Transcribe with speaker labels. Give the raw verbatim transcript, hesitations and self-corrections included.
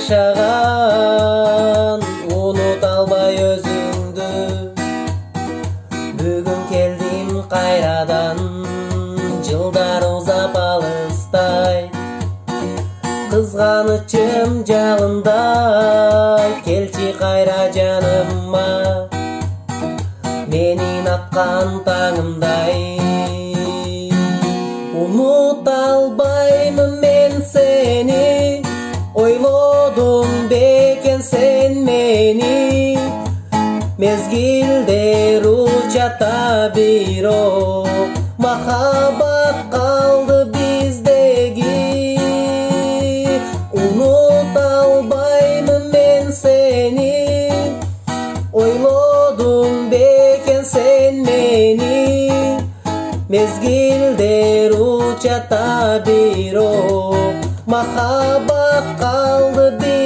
Speaker 1: жашаган, унута албай өзүңдү. Бүгүн келдим кайрадан, жылдар узап алыстай. Кызганычым жалындай, келчи кайра жаныма. Менин аткан таңымдай. Унута албаймын мен сени, ойлодум бекен сен мени. Мезгилдер учата бирок, махаббат калды биздеги. Унута албаймын мен сени, ойлодум бекен сен мени. Мезгилдер учата бирок, махаббат калды биздеги.